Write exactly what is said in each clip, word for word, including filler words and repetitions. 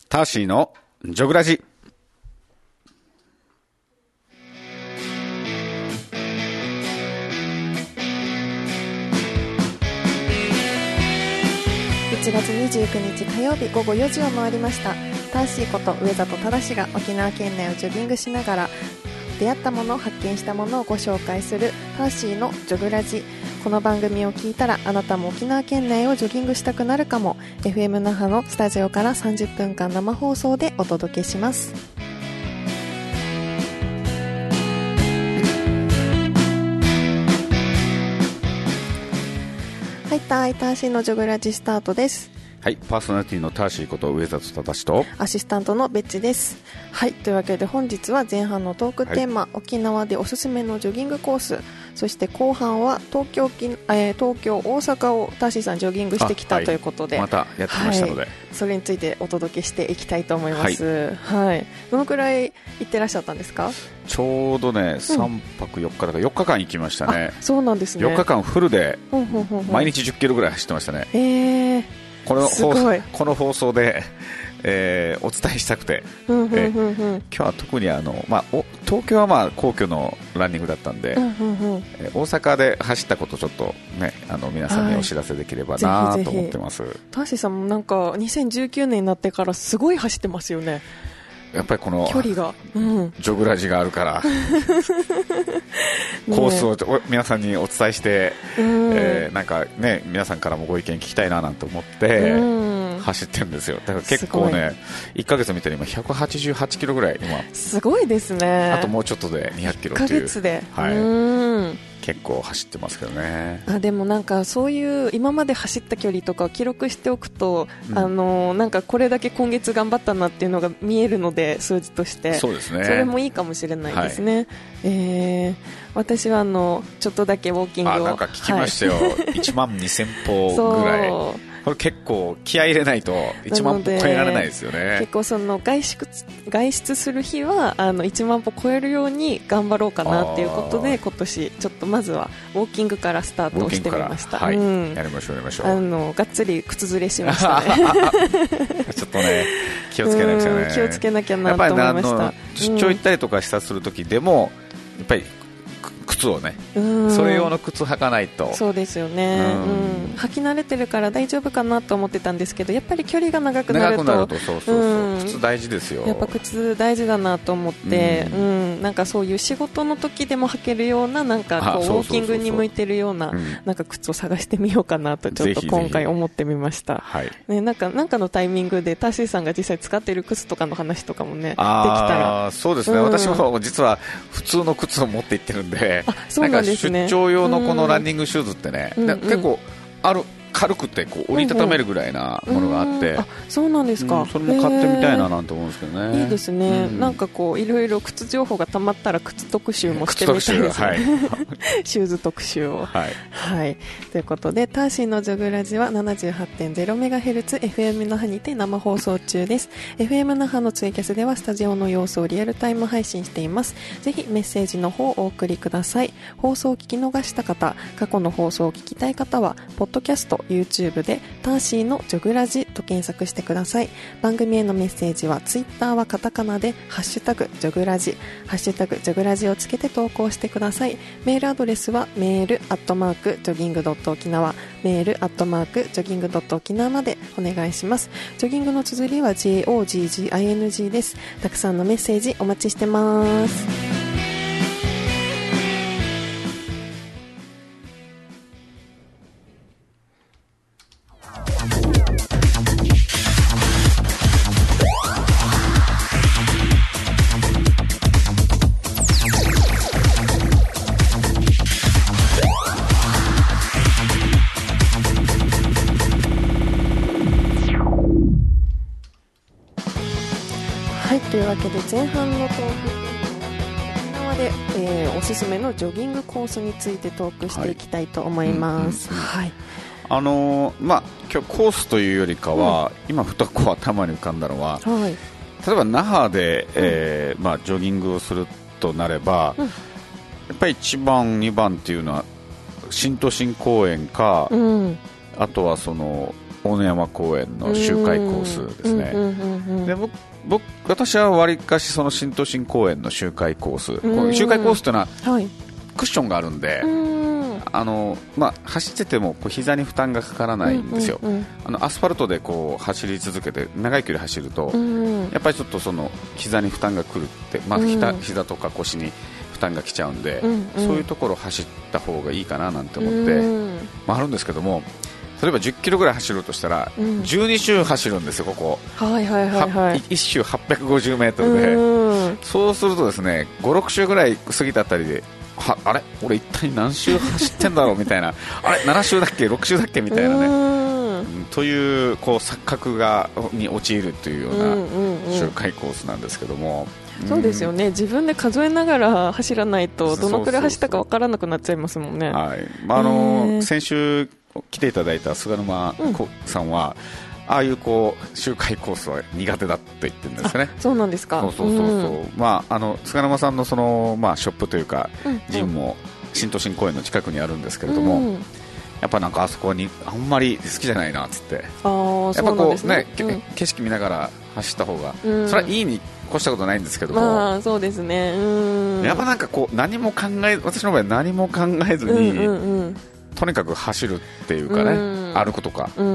ターシーのジョグラジ。 いちがつにじゅうくにち火曜日午後よじを回りました。ターシーこと上里忠が沖縄県内をジョギングしながら出会ったもの、発見したものをご紹介するターシーのジョグラジ。この番組を聞いたらあなたも沖縄県内をジョギングしたくなるかも。 エフエム 那覇のスタジオからさんじゅっぷんかん生放送でお届けします。はい、ターターシーのジョグラジスタートです。 はい、パーソナリティのターシーこと上里忠とアシスタントのベッチです。はい、というわけで本日は前半のトークテーマ、はい、沖縄でおすすめのジョギングコース、そして後半は東京、えー、東京大阪をターシーさんジョギングしてきた、はい、ということでまたやってきましたので、はい、 それについてお届けしていきたいと思います。はい、はい、どのくらい行ってらっしゃったんですか？ ちょうどねさんぱくよっかだからよっかかん行きましたね。 そうなんですね。 よっかかんフルでほんほんほんほん毎日じゅっキロぐらい走ってましたね。 えーこの放送、この放送で、えー、お伝えしたくて、 うんうんうんうん、 えー、今日は特にあの、まあ、お東京はまあ皇居のランニングだったんで、 うんうんうん、 えー、大阪で走ったことちょっと、ね、あの皆さんにお知らせできればなと思ってます。はい、ぜひぜひ。 ターシーさんもなんかにせんじゅうきゅうねんになってからすごい走ってますよね。 やっぱりこの距離が、うん、 ジョグラジがあるからコースを皆さんにお伝えして、うんえーなんかね、皆さんからもご意見聞きたいななんて思って走ってるんですよ。だから結構ねいっかげつ見たら今ひゃくはちじゅうはちキロぐらい今すごいですね。 あともうちょっとでにひゃくキロっていういっかげつで、 はい、 うん結構走ってますけどね。 あでもなんかそういう今まで走った距離とかを記録しておくと、うん、あのなんかこれだけ今月頑張ったなっていうのが見えるので数字としてそうですね。 それもいいかもしれないですね。はい、えー、私はあのちょっとだけウォーキングをあなんか聞きましたよ、はい、いちまんにせんぽぐらいこれ結構気合い入れないといちまんぽ超えられないですよね。 結構その外出、外出する日はあのいちまんぽ超えるように頑張ろうかなっていうことで今年ちょっとまずはウォーキングからスタートしてみました。 はい、 うん、 やりましょうやりましょう。 あのがっつり靴ずれしましたねちょっとね気をつけなきゃね。 気をつけなきゃなと思いました。 やっぱり出張行ったりとかしたする時でも、うん、やっぱり靴をね、うん、それ用の靴履かないと。 そうですよね、うんうん、履き慣れてるから大丈夫かなと思ってたんですけどやっぱり距離が長くなると、 長くなるとそうそうそう、うん、靴大事ですよ。 やっぱ靴大事だなと思って、うんうん、なんかそういう仕事の時でも履けるようななんかこうウォーキングに向いてるようななんか靴を探してみようかなとちょっと今回思ってみました。 はいね、なんかなんかのタイミングでターシーさんが実際使っている靴とかの話とかもねできたら。 そうですね、うん、私も実は普通の靴を持って行ってるんで、 あそうなんですね。 出張用のこのランニングシューズってね、うん、結構ある軽くてこう折りたためるぐらいなものがあって、うんうん、あそうなんですか、 うん、それも買ってみたいななんて思うんですけどね。 いいですね、うん、なんかこういろいろ靴情報がたまったら靴特集もしてみたいですね。 はい、 シューズ特集を、 はいはい、ということでターシーのジョグラジは ななじゅうはちてんゼロメガヘルツ エフエム 那覇にて生放送中です。 エフエム 那覇のツイキャスではスタジオの様子をリアルタイム配信しています。ぜひメッセージの方をお送りください。放送を聞き逃した方、過去の放送を聞きたい方はポッドキャスト YouTube でターシーのジョグラジと検索してください。番組へのメッセージはツイッターはカタカナでハッシュタグジョグラジ、ハッシュタグジョグラジをつけて投稿してください。メールアドレスはメールアットマークジョギングドット沖縄、メールアットマークジョギングドット沖縄までお願いします。ジョギングの綴りは ジェイオージージーアイエヌジー です。たくさんのメッセージお待ちしてます。というわけで前半のトーク沖縄で、えー、おすすめのジョギングコースについてトークしていきたいと思います。はい、 あのーまあ、今日コースというよりかは、うん、今ふとこう頭に浮かんだのは、はい、例えば那覇で、えーまあ、ジョギングをするとなれば、うん、やっぱりいちばんにばんっていうのは新都心公園か、うん、あとはその大野山公園の周回コースですね。 で 僕, 僕私はわりかしその新都心公園の周回コース、こう周回コースというのは、はい、クッションがあるんで、あのまあ、走っててもこう膝に負担がかからないんですよ、うんうんうん、あのアスファルトでこう走り続けて長い距離走ると、うんうん、やっぱりちょっとその膝に負担がくるって、まあ、膝, 膝とか腰に負担がきちゃうんで、うんうん、そういうところを走った方がいいかななんて思って、うんまあ、あるんですけども、例えばじゅっキロぐらい走ろうとしたら、うん、じゅうに周走るんですよ、ここ、 はいはいはいはい、 いち周はっぴゃくごじゅうメートルで、うん、そうするとですねご、ろく周ぐらい過ぎたあたりで、はあれ俺一体何周走ってんだろうみたいなあれなな周だっけろく周だっけみたいなね、うん、というこう錯覚がに陥るというような周回コースなんですけども、 うんうんうん、そうですよね、自分で数えながら走らないとどのくらい走ったか分からなくなっちゃいますもんね。 はい、まああの先週来ていただいた菅沼さんは、うん、ああいうこう周回コースは苦手だと言ってるんですね。 そうなんですか。 そうそうそうそう、うん、まあ、あの菅沼さんのその、まあ、ショップというか、うん、ジムも新都心公園の近くにあるんですけれども、うん、やっぱなんかあそこにあんまり好きじゃないなっつって、 あ、やっぱこうね、 うん、景色見ながら走った方が、うん、それはいいに越したことないんですけども、 まあ、そうですね、うん、 やっぱなんかこう何も考え私の場合何も考えずに、うんうんうん、とにかく走るっていうかね、うん、歩くとか、うんうん、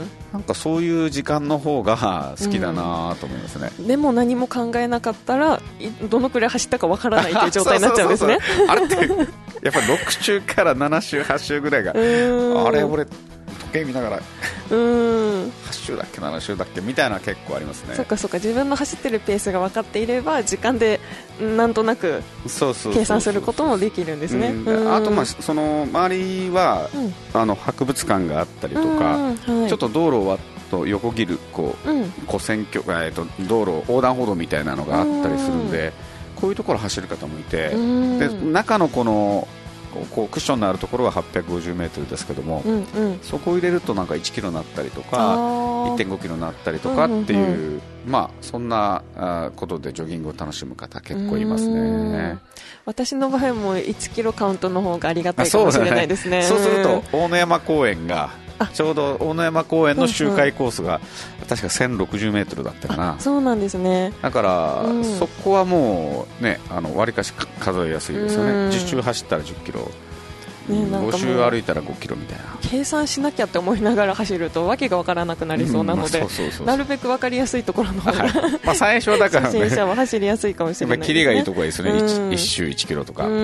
なんかそういう時間の方が好きだなと思いますね、 うん、でも何も考えなかったらどのくらい走ったかわからないという状態になっちゃうんですね。 あれってやっぱりろく周からなな周はち周ぐらいが、あれ俺時計見ながらうーんはち周だっけなな周だっけみたいなのは結構ありますね。 そっかそっか、自分の走ってるペースが分かっていれば時間でなんとなく計算することもできるんですね。 あとまあその周りは、うん、あの博物館があったりとか、はい、ちょっと道路を割と横切るこう、うん、古線橋、えー、と道路横断歩道みたいなのがあったりするんで、こういうところ走る方もいて、で中のこのこうクッションのあるところははっぴゃくごじゅうメートルですけども、うんうん、そこを入れるとなんかいちキロになったりとか いってんごキロになったりとかっていう、うんうんうん、まあ、そんなことでジョギングを楽しむ方結構いますね。 私の場合もいちキロカウントの方がありがたいかもしれないですね。 そうすると大野山公園がちょうど大野山公園の周回コースが確かせんろくじゅうメートルだったかな。 そうなんですね。 だから、うん、そこはもうね、あの割かし数えやすいですよね、うん、じゅっ周走ったらじゅっキロ、ね、なんかご周歩いたらごキロみたいな、 計算しなきゃって思いながら走るとわけが分からなくなりそうなので、なるべく分かりやすいところの方が、はい、 まあ最初だからね、 初心者は走りやすいかもしれないですね。 キリがいいところですね、うん、いち周いちキロとか、うん、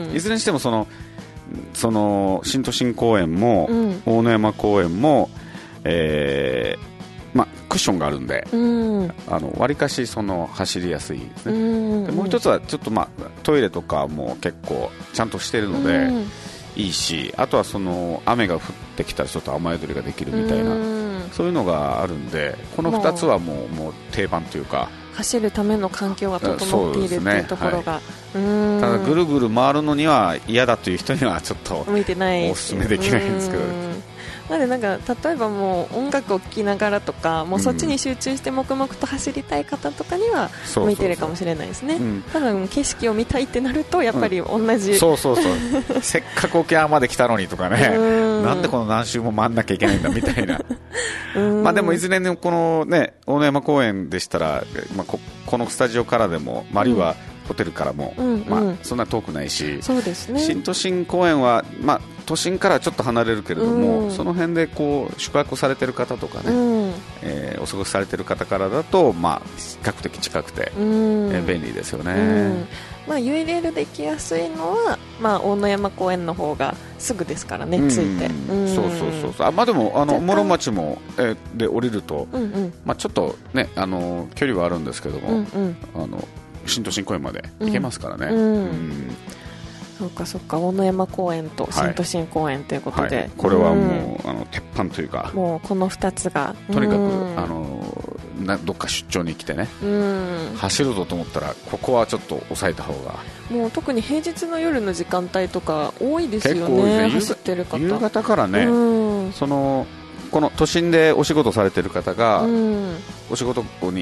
いずれにしてもそのその新都心公園も、うん、大野山公園も、えーまあ、クッションがあるんで、うん、あの割かしその走りやすいですね、うん、でもう一つはちょっと、まあ、トイレとかも結構ちゃんとしてるので、うん、いいし、あとはその雨が降ってきたらちょっと雨宿りができるみたいな、うん、そういうのがあるんで、このふたつはもう、もう定番というか、 走るための環境が整っているというところが、 ね、はい、ただぐるぐる回るのには嫌だという人にはちょっと向いてないおすすめできないんですけど、 なのでなんか例えばもう音楽を聴きながらとか、もうそっちに集中して黙々と走りたい方とかには向いてるかもしれないですね。ただ景色を見たいってなるとやっぱり同じ、うん、 そうそうそうせっかく沖縄まで来たのにとかね、なんでこの何周も回んなきゃいけないんだみたいなまあでもいずれにこのね大野山公園でしたら、まあ、こ, このスタジオからでもマリは、うんホテルからも、うんうん、まあ、そんな遠くないし、 そうですね、 新都心公園は、まあ、都心からちょっと離れるけれども、うん、その辺でこう宿泊されている方とかね、うん、えー、お過ごしされている方からだと、まあ、比較的近くて、うん、えー、便利ですよね、うん、 まあ、ユーエルで行きやすいのは、まあ、大野山公園の方がすぐですからね、うん、ついて、うん、 そうそうそう、あ、まあ、でもあの室町も、えー、で降りると、うんうん、まあ、ちょっと、ね、あの距離はあるんですけども、うんうん、あの新都心公園まで行けますからね、うんうん、 そうかそうか、大野山公園と新都心公園ということで、 はいはい、これはもう、うん、あの鉄板というか、 もうこのふたつがとにかく、うん、あのなどっか出張に来てね、うん、走るぞと思ったらここはちょっと抑えた方が、 もう特に平日の夜の時間帯とか多いですよ ね, ね走ってる方、 夕方からね、うん、そのこの都心でお仕事されてる方が、うん、お仕事に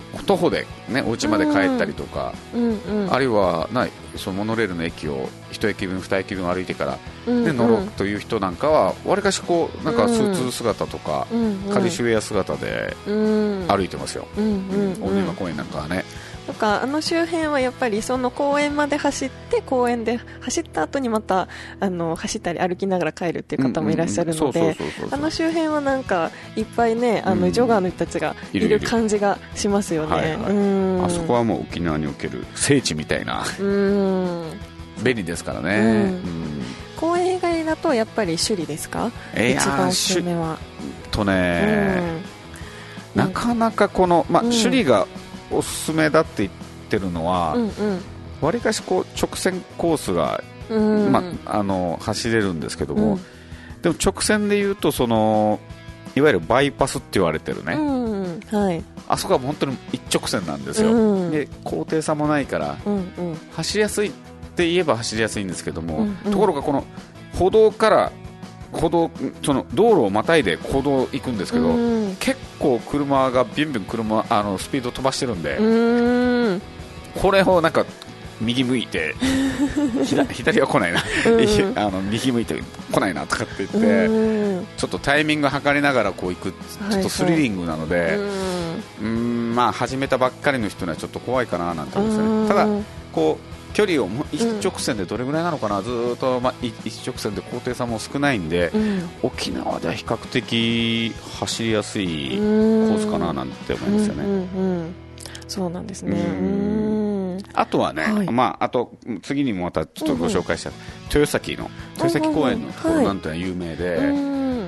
徒歩で、ね、お家まで帰ったりとか、 うんうん、 あるいはないそのモノレールの駅を一駅分二駅分歩いてから、 うんうん、 ね、乗ろうという人なんかはわりかしこうなんかスーツ姿とか、うんうん、カリシュウェア姿で歩いてますよ、大沼公園なんかはね。 とかあの周辺はやっぱりその公園まで走って公園で走った後にまたあの走ったり歩きながら帰るっていう方もいらっしゃるので、あの周辺はなんかいっぱいねあのジョガーの人たちがいる感じがしますよね。 はいはい、うんあそこはもう沖縄における聖地みたいなうん便利ですからね、うんうん、 公園以外だとやっぱり首里ですか、えー、一番おすすめはとね、うん、なかなかこの、まあ、首里がおすすめだって言ってるのはわり、うんうん、かしこう直線コースが、うんまあ、あの走れるんですけども、うん、でも直線でいうとそのいわゆるバイパスって言われてるね、うんはい、あそこは本当に一直線なんですよ、うん、で高低差もないから、うんうん、走りやすいって言えば走りやすいんですけども、うんうん、ところがこの歩道から歩道その道路をまたいで歩道行くんですけど、うん、結構車がビュンビュン車あのスピード飛ばしてるんで、うん、これをなんか右向いて左は来ないな、うん、あの右向いて来ないなとかって言って、うん、ちょっとタイミング測りながらこう行くちょっとスリリングなので、はいはい、うんまあ始めたばっかりの人にはちょっと怖いかななんて思うんですよね。ただこう距離を一直線でどれぐらいなのかな、うん、ずっと、まあ、一直線で高低差も少ないんで、うん、沖縄では比較的走りやすいコースかななんて思いますよね、うんうんうん、 そうなんですね。うんあとはね、はいまあ、あと次にもまたちょっとご紹介した、うんうん、豊崎の豊崎公園のところなんてのは有名で、はい、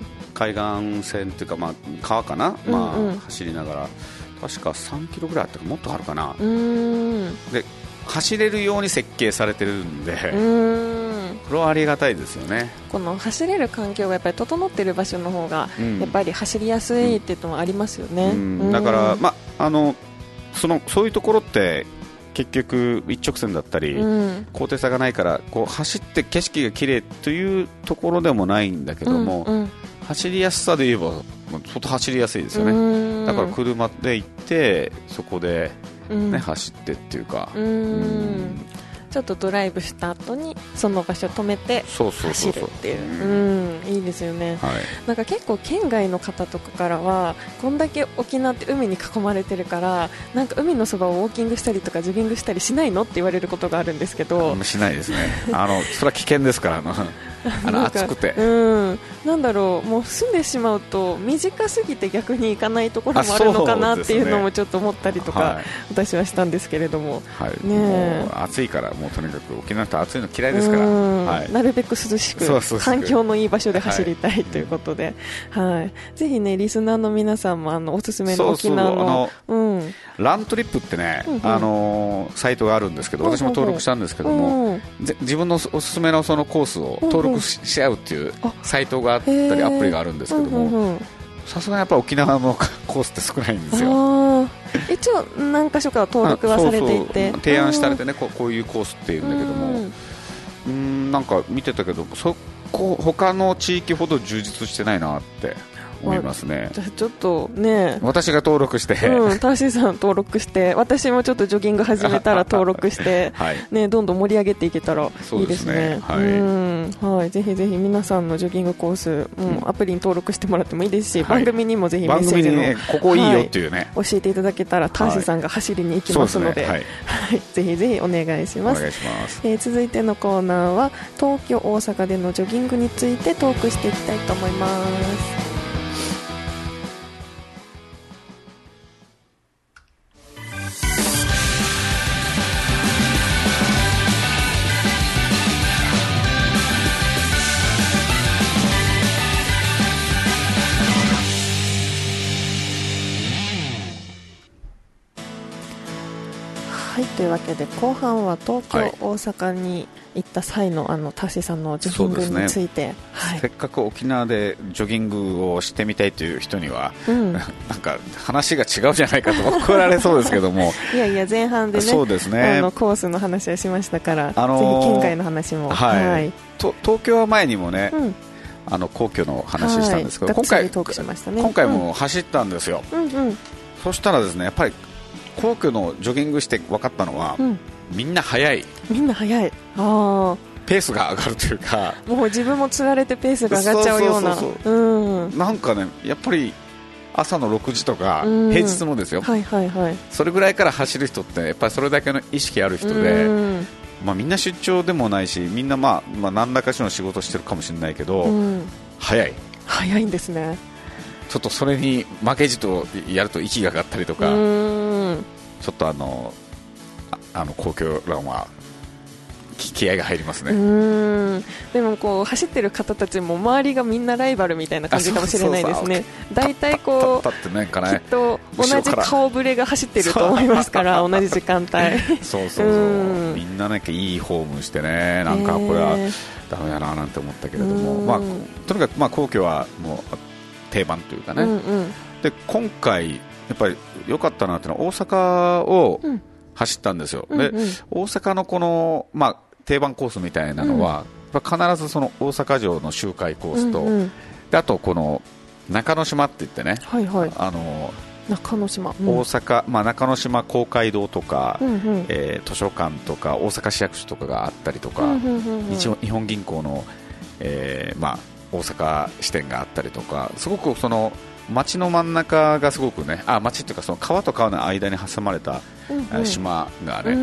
海岸線っていうか、まあ、川かな、うんうんまあ、走りながら確かさんキロぐらいあったかもっとあるかな、うんで走れるように設計されてるんで、うんこれはありがたいですよね。 この走れる環境がやっぱり整っている場所の方がやっぱり走りやすいっていうのはありますよね、うんうん、 だから、ま、あのそのそういうところって結局一直線だったり、うん、高低差がないからこう走って景色が綺麗というところでもないんだけども、うんうん、走りやすさで言えば相当走りやすいですよね。だから車で行ってそこでねうん、走ってっていうかうーんうんちょっとドライブした後にその場所止めて走るっていういいですよね、はい、なんか結構県外の方とかからはこんだけ沖縄って海に囲まれてるからなんか海のそばをウォーキングしたりとかジョギングしたりしないのって言われることがあるんですけどしないですねあのそれは危険ですからあのあの暑くてうんなんだろうもう住んでしまうと短すぎて逆に行かないところもあるのかなっていうのもちょっと思ったりとか、はい、私はしたんですけれども、 はい、ねもう暑いからもうとにかく沖縄の人暑いの嫌いですから、はい、なるべく涼しく環境のいい場所で走りたいということで、はいはい、ぜひねリスナーの皆さんもあのおすすめの沖縄のうん、 ラントリップってね、うんうん、あのサイトがあるんですけど私も登録したんですけども、うんうん、自分のおすすめのそのコースを登録し合うっていうサイトがあったりアプリがあるんですけどもさすがにやっぱり沖縄のコースって少ないんですよ。 一応何箇所か登録はされていてそうそう提案されてねこう、こういうコースっていうんだけどもうーんなんか見てたけどそこ他の地域ほど充実してないなって思いますね。 じゃあちょっとね私が登録して、 うん、ターシーさん登録して私もちょっとジョギング始めたら登録して、はいね、どんどん盛り上げていけたらいいですね。はいうんはい、ぜひぜひ皆さんのジョギングコース、うん、アプリに登録してもらってもいいですし、はい、番組にもぜひメッセージの、 ね、ここいいよっていうね、 はい、教えていただけたらターシーさんが走りに行きますので、はいはい、ぜひぜひお願いします。 お願いします。 えー、続いてのコーナーは東京大阪でのジョギングについてトークしていきたいと思います。はい、というわけで後半は東京、はい、大阪に行った際のあのタッシーさんのジョギングについて、ねはい、 せっかく沖縄でジョギングをしてみたいという人には、うん、なんか話が違うじゃないかと怒られそうですけどもいやいや前半で ね, そうですねあのコースの話はしましたから、あのー、ぜひ県外の話も、 はいはい、と東京は前にもね、うんあの皇居の話したんですけど、はい、今回、 トークしましたね、 今回も走ったんですよ、うんうんうん、そしたらですねやっぱり皇居のジョギングして分かったのは、うん、みんな速いみんな速いあペースが上がるというかもう自分もつられてペースが上がっちゃうようななんかねやっぱり朝のろくじとか、うん、平日のですよ、 はいはいはい、 それぐらいから走る人ってやっぱりそれだけの意識ある人で、うんまあ、みんな出張でもないしみんな、まあまあ、何らかしらの仕事してるかもしれないけど、うん、早い早いんですね。 ちょっとそれに負けじとやると息が上がったりとか、うんちょっとあのあの皇居ランは気合が入りますね。 うんでもこう走ってる方たちも周りがみんなライバルみたいな感じかもしれないですね。だいたいこうきっと同じ顔ぶれが走ってると思いますから同じ時間帯そうそうそううみんななんかいいフォームしてねなんかこれはダメだななんて思ったけれども、まあ、とにかくまあ皇居はもう定番というかね、うんうん、で今回やっぱり良かったなっていうのは大阪を走ったんですよ、うんうん、で大阪のこの、まあ、定番コースみたいなのは、うん、必ずその大阪城の周回コースと、うんうん、であとこの中之島って言ってね、はいはい、あの中之島、うん、 大阪、まあ、中之島公会堂とか、うんうんえー、図書館とか大阪市役所とかがあったりとか、うんうんうんうん、日本銀行の、えーまあ、大阪支店があったりとかすごくその街の真ん中がすごくねあ街っていうかその川と川の間に挟まれた、うんうん、島がね、うん、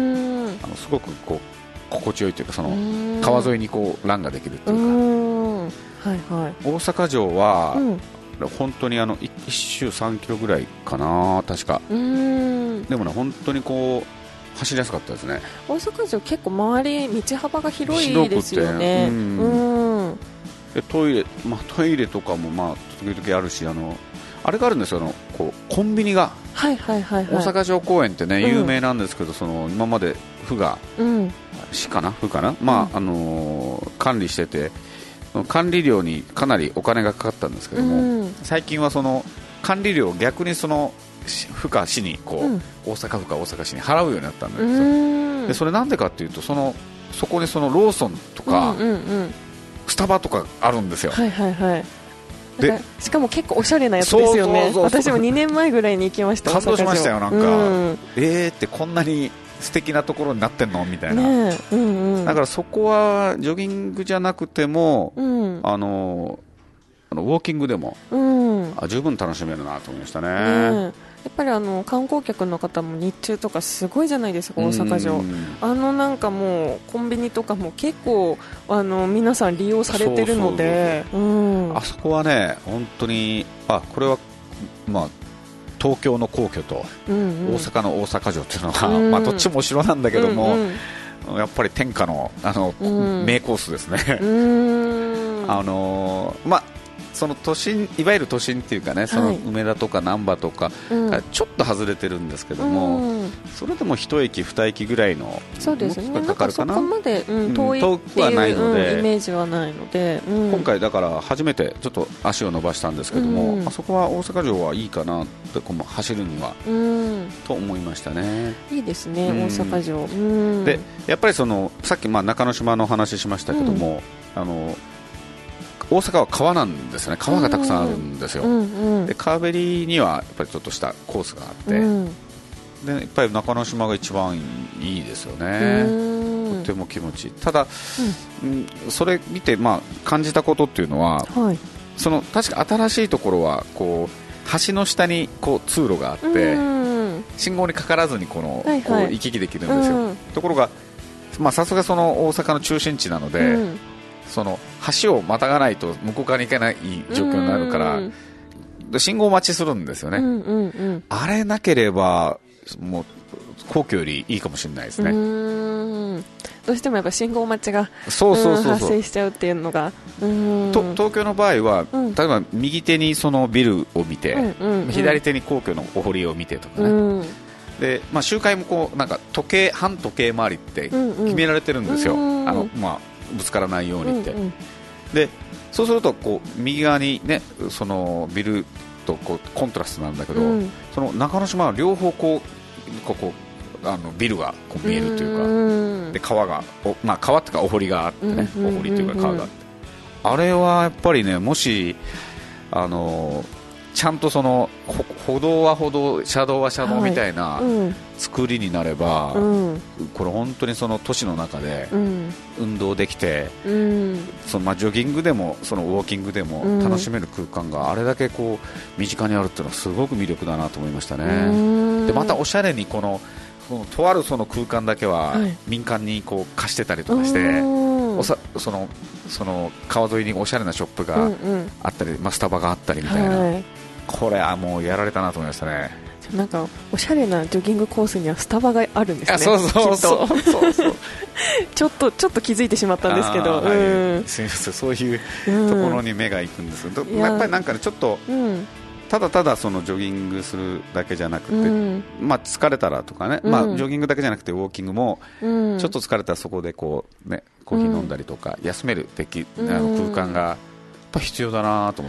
あのすごくこう心地よいというかその川沿いにこうランができるというか、うんはいはい、大阪城は、うん本当にあのいち周さんキロぐらいかな確かうんでもね本当にこう走りやすかったですね。 大阪城結構周り道幅が広いですよね。うんうんでトイレ、まあ、トイレとかもまあ時々あるしあのあれがあるんですよあのこうコンビニが、 はいはいはいはい、 大阪城公園ってね、うん、有名なんですけどその今まで府が、うん、市かな府かな、まああのー、管理してて管理料にかなりお金がかかったんですけども、うん、最近はその管理料を逆にその府か市にこう、うん、大阪府か大阪市に払うようになったんですよ、うん、でそれなんでかっていうとそのそこにそのローソンとか、うんうんうん、スタバとかあるんですよ。 はいはいはいでしかも結構おしゃれなやつですよね。そうそうそうそう私もにねんまえぐらいに行きました。 感動しましたよなんか、うん、えーってこんなに素敵なところになってんのみたいな、ねうんうん、だからそこはジョギングじゃなくても、うん、あのあのウォーキングでも、うん、あ十分楽しめるなと思いましたね。ねやっぱりあの観光客の方も日中とかすごいじゃないですか大阪城、うん、あのなんかもうコンビニとかも結構あの皆さん利用されてるのであそこはね本当にあこれはまあ東京の皇居と大阪の大阪城というのは、うんうんまあ、どっちもお城なんだけども、うんうん、やっぱり天下の、あの、うん、名コースですね、うんあのーまあ、その都心いわゆる都心っていうかねその梅田とか難波とか、はい、ちょっと外れてるんですけども、うん、それでも一駅二駅ぐらいのそうですねかかるかななんかそこまで、うん、遠い遠くはないので、 うん、イメージはないので、うん、 今回だから初めてちょっと足を伸ばしたんですけども、うん、あそこは大阪城はいいかなってこう走るには、うん、と思いましたね。 いいですね、うん、大阪城、うん、 でやっぱりそのさっきまあ中之島の話しましたけども、うん、あの大阪は川なんですよね。川がたくさんあるんですよ、うんうん、で川べりにはやっぱりちょっとしたコースがあって、うん、でやっぱり中之島が一番いいですよね。とても気持ちいい。ただ、うん、それ見て、まあ、感じたことっていうのは、はい、その確か新しいところはこう橋の下にこう通路があって、うん、信号にかからずにこの、はいはい、こう行き来できるんですよ、うん、ところがさすがその大阪の中心地なので、うんその橋をまたがないと向こう側に行けない状況になるからで信号待ちするんですよね、うんうんうん、あれなければもう皇居よりいいかもしれないですね。うーんどうしてもやっぱ信号待ちがそうそうそうそう発生しちゃうっていうのがうーんと東京の場合は、うん、例えば右手にそのビルを見て、うんうんうん、左手に皇居のお堀を見てとかね、うんでまあ、周回もこうなんか時計反時計回りって決められてるんですよ、うんうん、あのまあぶつからないようにって、うんうん、でそうするとこう右側に、ね、そのビルとこうコントラストなんだけど、うん、その中之島は両方こうここあのビルがこう見えるというか、うん、で川がお、まあ、川っていうかお堀があってね、うんうんうんうん、お堀というか川があってあれはやっぱりねもしあのちゃんとその歩道は歩道、車道は車道みたいな作りになれば、はいうん、これ本当にその都市の中で運動できて、うん、そのまあジョギングでもそのウォーキングでも楽しめる空間があれだけこう身近にあるっていうのはすごく魅力だなと思いましたね。でまたおしゃれにこのとあるその空間だけは民間にこう貸してたりとかして、はい、おさそのその川沿いにおしゃれなショップがあったり、うんうんまあ、スタバがあったりみたいな、はい、これはもうやられたなと思いましたね。 なんかおしゃれなジョギングコースにはスタバがあるんですね。 そうそうそうそうそうちょっとちょっと気づいてしまったんですけど、 はいうん、すみませんそういうところに目がいくんですけど、うん、やっぱりなんかねちょっと、うんただただそのジョギングするだけじゃなくて、うんまあ、疲れたらとかね、うんまあ、ジョギングだけじゃなくてウォーキングも、うん、ちょっと疲れたらそこでこう、ね、コーヒー飲んだりとか、うん、休めるできあの空間がやっぱ必要だなと思って。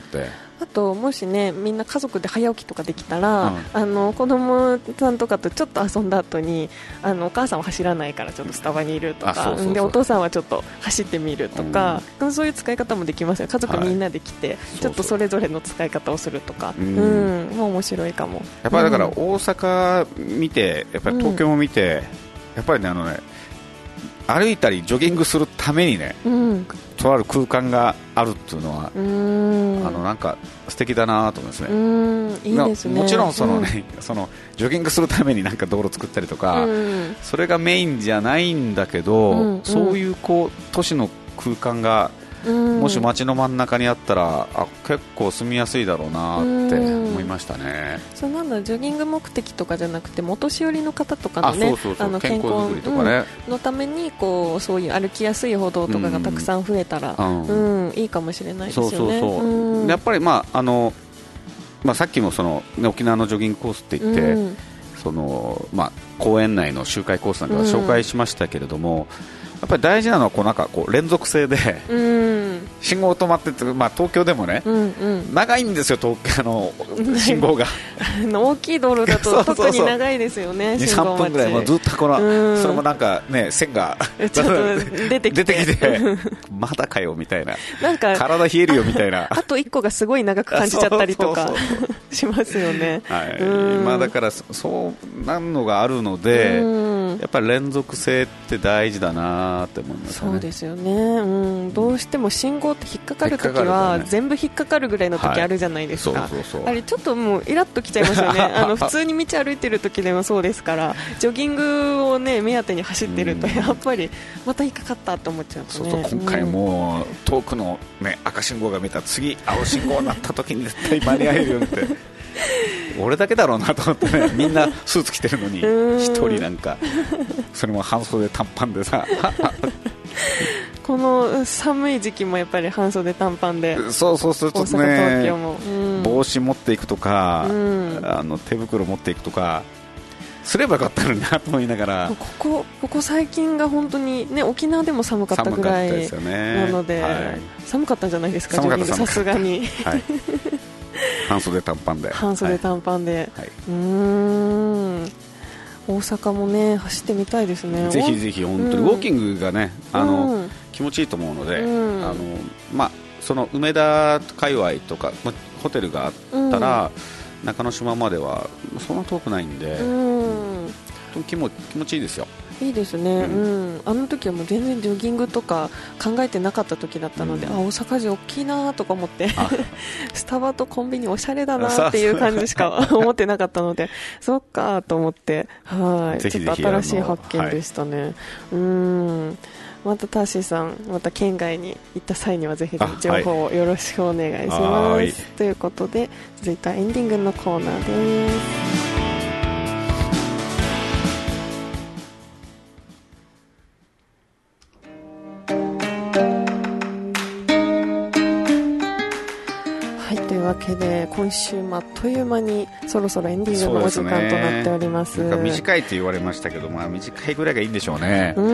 あともしねみんな家族で早起きとかできたら、うん、あの子供さんとかとちょっと遊んだ後にあのお母さんは走らないからちょっとスタバにいるとかそうそうそうでお父さんはちょっと走ってみるとか、うん、そういう使い方もできますよ。家族みんなで来て、はい、ちょっとそれぞれの使い方をするとかそうそう、うんうん、もう面白いかも。 やっぱりだから大阪見てやっぱり東京も見て、うん、やっぱりねあのね歩いたりジョギングするためにね、うん、とある空間があるっていうのはうんあのなんか素敵だなと思いますね。 うんいいですね。 もちろんその、ねうん、そのジョギングするためになんか道路作ったりとか、うん、それがメインじゃないんだけど、うんうん、そういうこう都市の空間がもし街の真ん中にあったらあ結構住みやすいだろうなって思いましたね。 そうなんだジョギング目的とかじゃなくてお年寄りの方とかのね健康づくりとかね、 うん、のためにこうそういう歩きやすい歩道とかがたくさん増えたら、うんうん、いいかもしれないですよね。そうそうそう、うん、 やっぱり、まああのまあ、さっきもその、ね、沖縄のジョギングコースって言って、うんそのまあ、公園内の周回コースなんかは紹介しましたけれども、やっぱり大事なのはこうなんかこう連続性で、うん、信号止まってて、まあ、東京でもね、うんうん、長いんですよ東京の信号が大きい道路だと特に長いですよね。 に、さんぷんぐらいもうずっとこの、うん、それもなんかね線がちょっと出てきて, 出てきてまだかよみたいな、なんか体冷えるよみたいなあといっこがすごい長く感じちゃったりとかしますよね。 はい、まあ、だからそうなんのがあるので、やっぱり連続性って大事だなって思いますね。 そうですよね、うん、どうしても信号って引っかかるときは全部引っかかるぐらいのときあるじゃないですか、はい、そうそうそう、あれちょっともうイラッときちゃいますよねあの普通に道歩いてるときでもそうですから、ジョギングを、ね、目当てに走ってるとやっぱりまた引っかかったと思っちゃうと、ね、 そうそう、今回も遠くの、ね、赤信号が見た次青信号になったときに絶対間に合えるよって俺だけだろうなと思ってね、みんなスーツ着てるのに一人なんかそれも半袖短パンでさこの寒い時期もやっぱり半袖短パンで、 そうそうそう、ちょっとね、東京も、うん、帽子持っていくとか、うん、あの手袋持っていくとかすればよかったのになと思いながら、 ここここ最近が本当に、ね、沖縄でも寒かったぐらいなので、はい、寒かったんじゃないですか、ジョギングさすがに、はい、 半袖短パンで半袖短パンで、はい、うーん、大阪もね走ってみたいですね。 ぜひぜひ本当にウォーキングがね、うん、あの、うん、気持ちいいと思うので、うん、あのまあ、その梅田界隈とかホテルがあったら、うん、中之島まではそんな遠くないんで、うんうん、気も気持ちいいですよ。 いいですね、うんうん、あの時はもう全然ジョギングとか考えてなかった時だったので、うん、あ、大阪市大きいなとか思ってスタバとコンビニおしゃれだなっていう感じしか思ってなかったのでそっかと思って、はい、ちょっと新しい発見でしたね、はい、うん、またターシーさんまた県外に行った際にはぜひ情報をよろしくお願いします、ということで続いてはエンディングのコーナーです。というわけで今週もあっという間にそろそろエンディングのお時間となっております。 なんか短いと言われましたけど、まあ、短いぐらいがいいんでしょうね。 うん、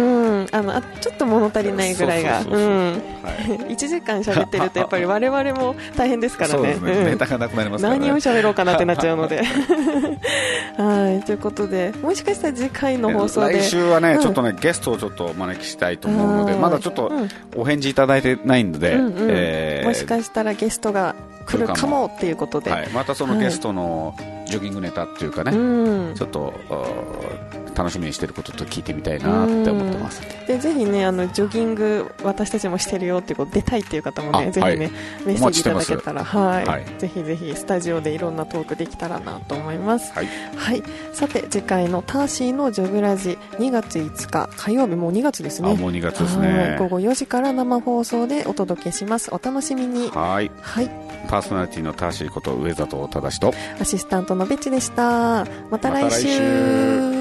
あのあちょっと物足りないぐらいがいちじかん喋ってるとやっぱり我々も大変ですからね。そうですね、うん、ネタがなくなりますからね。何を喋ろうかなってなっちゃうのではい、ということでもしかしたら次回の放送で来週はね、うん、ちょっとねゲストをちょっとお招きしたいと思うので、まだちょっとお返事いただいてないので、うんうん、 えー、もしかしたらゲストが来るかもっていうことで、 はい、またそのゲストのジョギングネタっていうかね、はい、ちょっと楽しみにしてることと聞いてみたいなって思ってます。 でぜひね、あのジョギング私たちもしてるよっていうこと出たいっていう方もね、ぜひね、はい、メッセージいただけたら、はい、はい、ぜひぜひスタジオでいろんなトークできたらなと思います。はい、はい、さて次回のターシーのジョグラジにがついつか火曜日、もうにがつですね。 あ、もうにがつですね。 ごごよじから生放送でお届けします。お楽しみに。 はい、はい、パーソナリティのターシーこと上里忠とアシスタントのベッチでした。また来週。また来週。